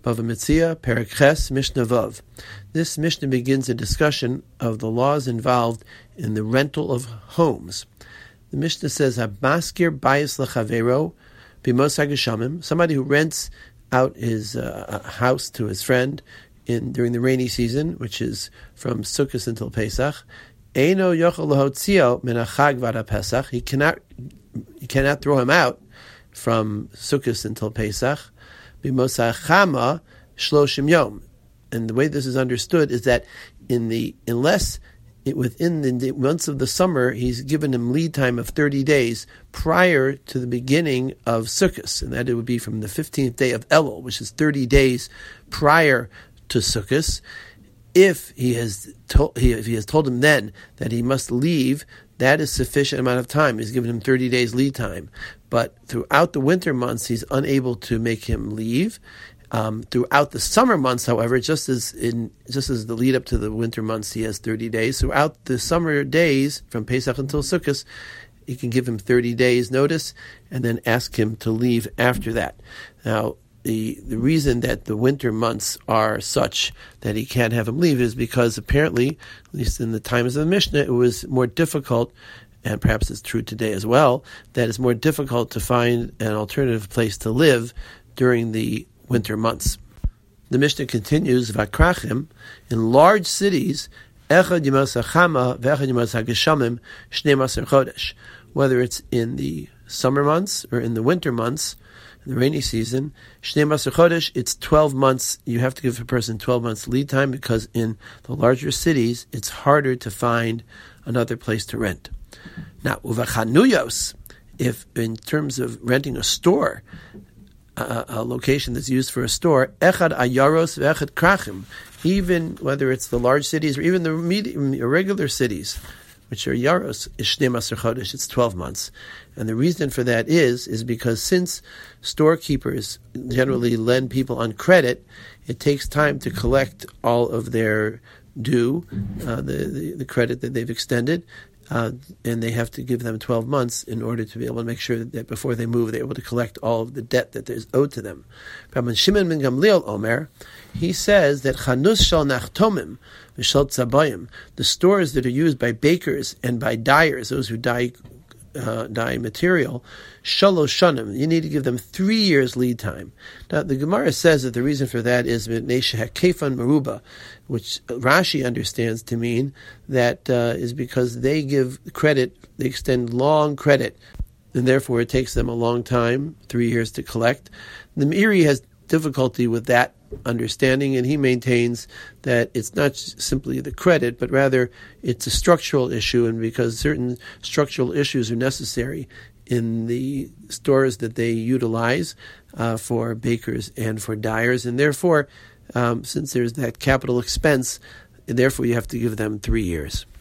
Bava Metzia, Perek Ches, Mishnah Vav. This Mishnah begins a discussion of the laws involved in the rental of homes. The Mishnah says, "Maskir bayis lechavero bimos hageshamim." Somebody who rents out his house to his friend during the rainy season, which is from Sukkot until Pesach. Eino yochel lahotzio min hachag v'ad Pesach. He cannot throw him out from Sukkot until Pesach. B'mosachama shloshim yom, and the way this is understood is that within the months of the summer, he's given him lead time of 30 days prior to the beginning of Sukkot, and that it would be from the 15th day of Elul, which is 30 days prior to Sukkot. If he has told him then that he must leave, that is sufficient amount of time. He's given him 30 days lead time. But throughout the winter months, he's unable to make him leave. Throughout the summer months, however, just as the lead up to the winter months, he has 30 days. Throughout the summer days, from Pesach until Sukkot, he can give him 30 days notice and then ask him to leave after that. Now, the reason that the winter months are such that he can't have him leave is because apparently, at least in the times of the Mishnah, it was more difficult, and perhaps it's true today as well, that it's more difficult to find an alternative place to live during the winter months. The Mishnah continues, "Vakrachim, in large cities, echad yimas hachama ve'echad yimas hageshamim shnei maser chodesh." Whether it's in the summer months or in the winter months, in the rainy season, Shnei Maser Chodesh, it's 12 months. You have to give a person 12 months lead time because in the larger cities, it's harder to find another place to rent. Now, Uvachanuyos, if in terms of renting a store, a location that's used for a store, Echad Ayaros ve'echad Krachim, even whether it's the large cities or even the irregular cities, which are Yaros, is Shnei Maser Chodesh, it's 12 months. And the reason for that is because since storekeepers generally lend people on credit, it takes time to collect all of their due, the credit that they've extended, and they have to give them 12 months in order to be able to make sure that before they move, they're able to collect all of the debt that is owed to them. Rabbi Shimon ben Gamliel Omer, he says that Chanus shal nachtomim v'shal tzabayim, the stores that are used by bakers and by dyers, those who dye material, shalosh shanim, you need to give them 3 years lead time. Now, the Gemara says that the reason for that is kefan maruba, which Rashi understands to mean that is because they give credit, they extend long credit, and therefore it takes them a long time, 3 years to collect. The Meiri has difficulty with that understanding, and he maintains that it's not simply the credit, but rather it's a structural issue, and because certain structural issues are necessary in the stores that they utilize for bakers and for dyers, and therefore, since there's that capital expense, therefore you have to give them 3 years.